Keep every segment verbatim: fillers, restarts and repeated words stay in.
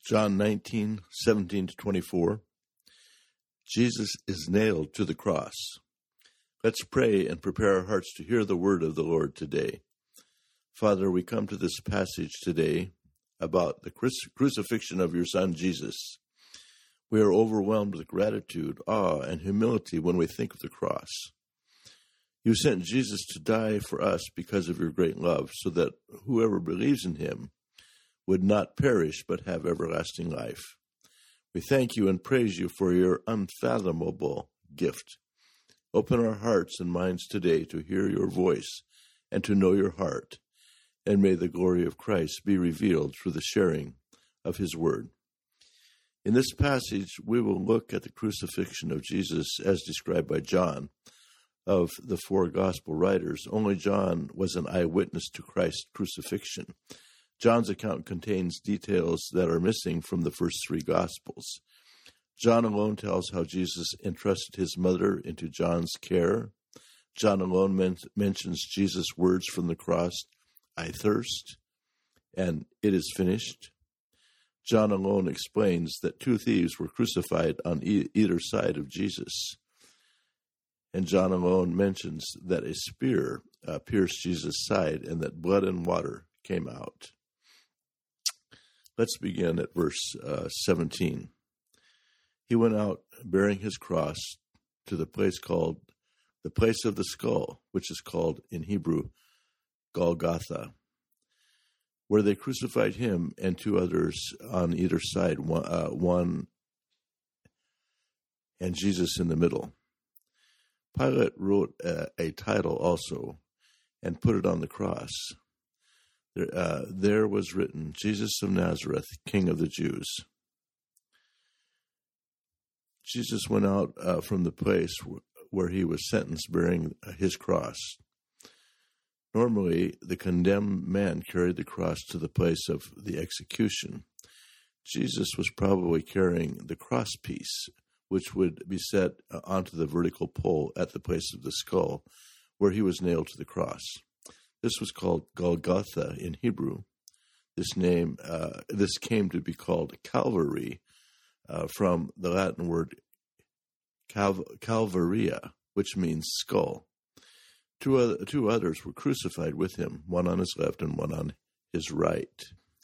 John nineteen, seventeen to twenty-four. Jesus is nailed to the cross. Let's pray and prepare our hearts to hear the word of the Lord today. Father, we come to this passage today about the crucifixion of your Son, Jesus. We are overwhelmed with gratitude, awe, and humility when we think of the cross. You sent Jesus to die for us because of your great love, so that whoever believes in him would not perish but have everlasting life. We thank you and praise you for your unfathomable gift. Open our hearts and minds today to hear your voice and to know your heart, and may the glory of Christ be revealed through the sharing of his word. In this passage, we will look at the crucifixion of Jesus as described by John. Of the four gospel writers, only John was an eyewitness to Christ's crucifixion. John's account contains details that are missing from the first three Gospels. John alone tells how Jesus entrusted his mother into John's care. John alone men- mentions Jesus' words from the cross, "I thirst," and "it is finished." John alone explains that two thieves were crucified on e- either side of Jesus. And John alone mentions that a spear uh, pierced Jesus' side and that blood and water came out. Let's begin at verse uh, seventeen. He went out bearing his cross to the place called the place of the skull, which is called in Hebrew Golgotha, where they crucified him and two others on either side, one, uh, one and Jesus in the middle. Pilate wrote a, a title also and put it on the cross. There, uh, there was written, Jesus of Nazareth, King of the Jews. Jesus went out uh, from the place w- where he was sentenced bearing his cross. Normally, the condemned man carried the cross to the place of the execution. Jesus was probably carrying the cross piece, which would be set uh, onto the vertical pole at the place of the skull, where he was nailed to the cross. This was called Golgotha in Hebrew. This name, uh, this came to be called Calvary uh, from the Latin word cal- calvaria, which means skull. Two, other, two others were crucified with him, one on his left and one on his right.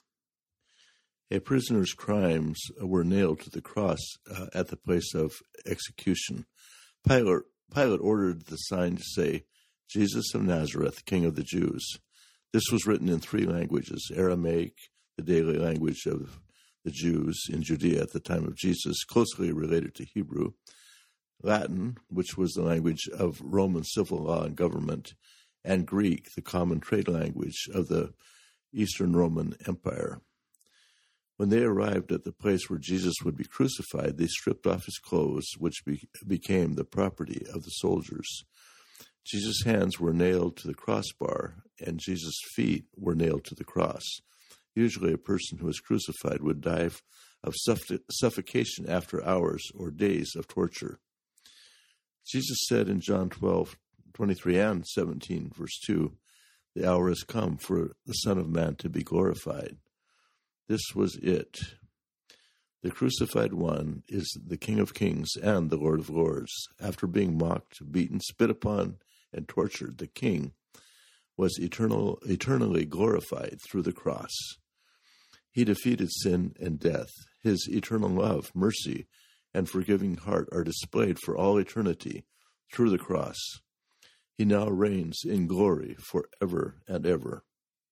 A prisoner's crimes were nailed to the cross uh, at the place of execution. Pilate, Pilate ordered the sign to say, Jesus of Nazareth, King of the Jews. This was written in three languages: Aramaic, the daily language of the Jews in Judea at the time of Jesus, closely related to Hebrew; Latin, which was the language of Roman civil law and government; and Greek, the common trade language of the Eastern Roman Empire. When they arrived at the place where Jesus would be crucified, they stripped off his clothes, which be- became the property of the soldiers. Jesus' hands were nailed to the crossbar, and Jesus' feet were nailed to the cross. Usually a person who was crucified would die of suff- suffocation after hours or days of torture. Jesus said in John twelve, twenty-three and seventeen, verse two, "The hour has come for the Son of Man to be glorified." This was it. The crucified one is the King of Kings and the Lord of Lords. After being mocked, beaten, spit upon, and tortured, the King was eternal, eternally glorified through the cross. He defeated sin and death. His eternal love, mercy, and forgiving heart are displayed for all eternity through the cross. He now reigns in glory forever and ever.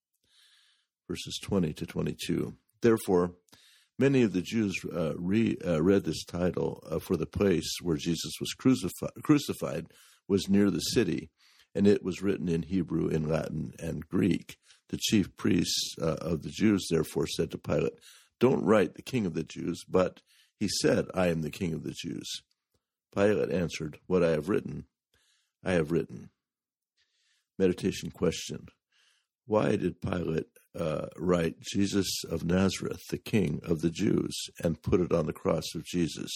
Verses twenty to twenty-two. Therefore, many of the Jews uh, re, uh, read this title uh, for the place where Jesus was crucifi- crucified was near the city, and it was written in Hebrew, in Latin, and Greek. The chief priests uh, of the Jews therefore said to Pilate, "Don't write the King of the Jews, but he said, 'I am the King of the Jews.'" Pilate answered, "What I have written, I have written." Meditation question. Why did Pilate uh, write Jesus of Nazareth, the King of the Jews, and put it on the cross of Jesus?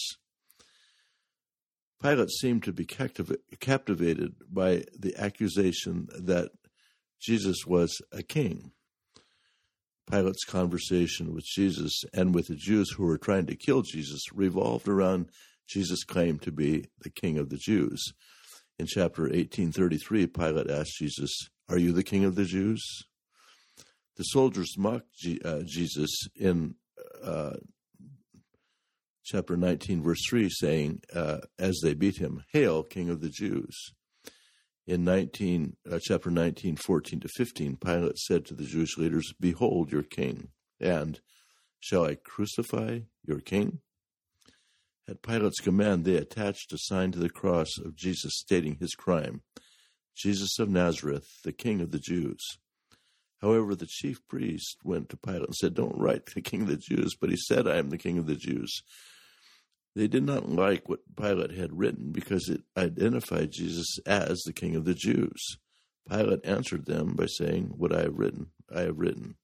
Pilate seemed to be captiv- captivated by the accusation that Jesus was a king. Pilate's conversation with Jesus and with the Jews who were trying to kill Jesus revolved around Jesus' claim to be the King of the Jews. In chapter eighteen thirty-three, Pilate asked Jesus, "Are you the King of the Jews?" The soldiers mocked G- uh, Jesus in uh, chapter nineteen, verse three, saying, uh, as they beat him, "Hail, King of the Jews." In nineteen, uh, chapter nineteen, fourteen to fifteen, Pilate said to the Jewish leaders, "Behold your king," and, "Shall I crucify your king?" At Pilate's command, they attached a sign to the cross of Jesus stating his crime, "Jesus of Nazareth, the King of the Jews." However, the chief priest went to Pilate and said, "Don't write the King of the Jews," but he said, "I am the King of the Jews." They did not like what Pilate had written because it identified Jesus as the King of the Jews. Pilate answered them by saying, "What I have written, I have written."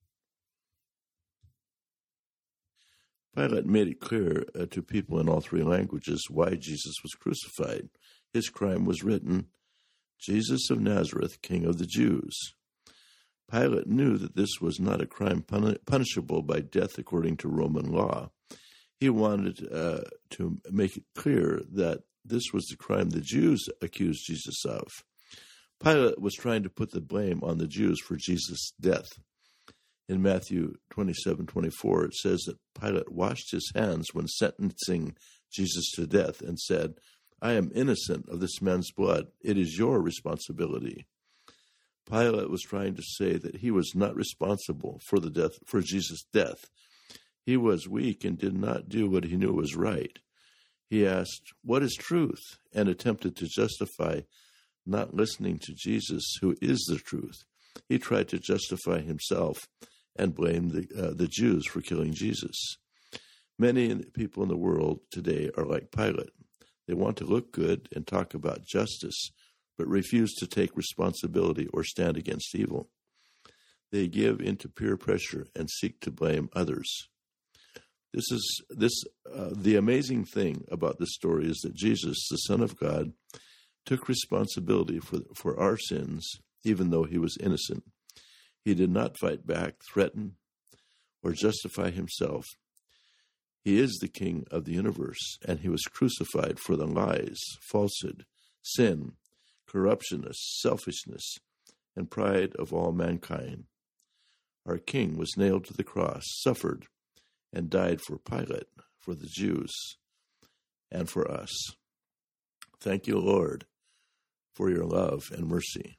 Pilate made it clear uh, to people in all three languages why Jesus was crucified. His crime was written, "Jesus of Nazareth, King of the Jews." Pilate knew that this was not a crime pun- punishable by death according to Roman law. He wanted uh, to make it clear that this was the crime the Jews accused Jesus of. Pilate was trying to put the blame on the Jews for Jesus' death. In Matthew twenty-seven twenty-four, it says that Pilate washed his hands when sentencing Jesus to death and said, "I am innocent of this man's blood. It is your responsibility." Pilate was trying to say that he was not responsible for the death, for Jesus' death. He was weak and did not do what he knew was right. He asked, "What is truth?" and attempted to justify not listening to Jesus, who is the truth. He tried to justify himself and blamed the, uh, the Jews for killing Jesus. Many people in the world today are like Pilate. They want to look good and talk about justice, but refuse to take responsibility or stand against evil. They give into peer pressure and seek to blame others. This is this uh, the amazing thing about this story is that Jesus, the Son of God, took responsibility for for our sins, even though he was innocent. He did not fight back, threaten, or justify himself. He is the King of the universe, and he was crucified for the lies, falsehood, sin, corruption, selfishness, and pride of all mankind. Our King was nailed to the cross, suffered, and died for Pilate, for the Jews, and for us. Thank you, Lord, for your love and mercy.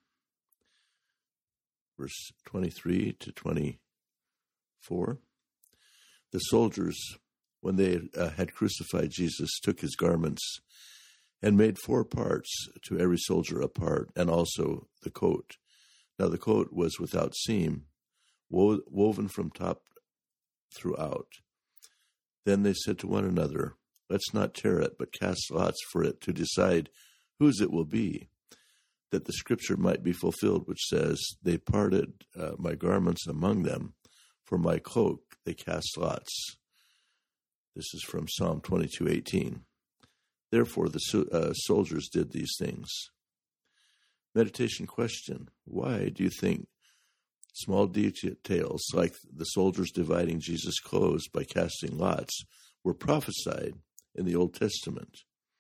Verse twenty-three to twenty-four. The soldiers, when they uh, had crucified Jesus, took his garments and made four parts, to every soldier a part, and also the coat. Now the coat was without seam, wo- woven from top throughout. Then they said to one another, "Let's not tear it, but cast lots for it to decide whose it will be, that the scripture might be fulfilled, which says, 'They parted uh, my garments among them, for my cloak they cast lots.'" This is from Psalm twenty-two eighteen. Therefore the uh, soldiers did these things. Meditation question: why do you think small details like the soldiers dividing Jesus' clothes by casting lots were prophesied in the Old Testament?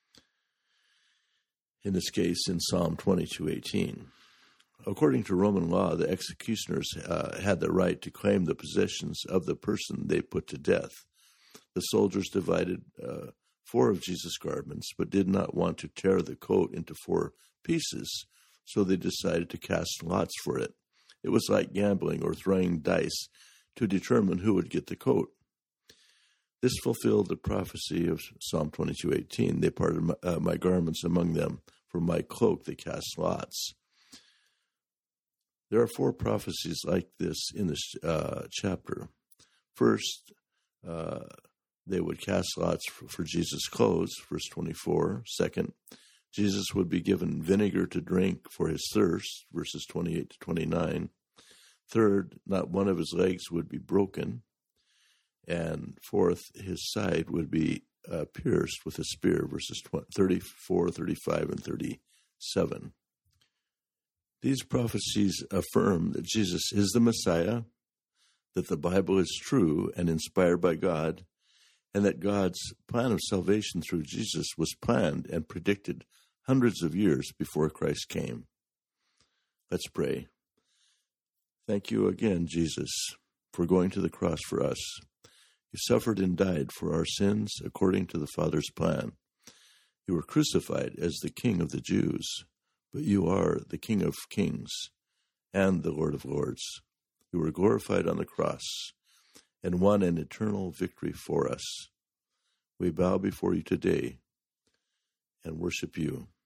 In this case, in Psalm twenty-two eighteen. According to Roman law, the executioners uh, had the right to claim the possessions of the person they put to death. The soldiers divided uh, four of Jesus' garments, but did not want to tear the coat into four pieces, so they decided to cast lots for it. It was like gambling or throwing dice to determine who would get the coat. This fulfilled the prophecy of Psalm twenty-two eighteen. They parted my, uh, my garments among them, for my cloak they cast lots. There are four prophecies like this in this uh, chapter. First, uh, they would cast lots for, for Jesus' clothes, verse twenty-four. Second, Jesus would be given vinegar to drink for his thirst, verses twenty-eight to twenty-nine. Third, not one of his legs would be broken. And fourth, his side would be uh, pierced with a spear, verses thirty-four, thirty-five, and thirty-seven. These prophecies affirm that Jesus is the Messiah, that the Bible is true and inspired by God, and that God's plan of salvation through Jesus was planned and predicted hundreds of years before Christ came. Let's pray. Thank you again, Jesus, for going to the cross for us. You suffered and died for our sins according to the Father's plan. You were crucified as the King of the Jews, but you are the King of kings and the Lord of lords. You were glorified on the cross and won an eternal victory for us. We bow before you today and worship you.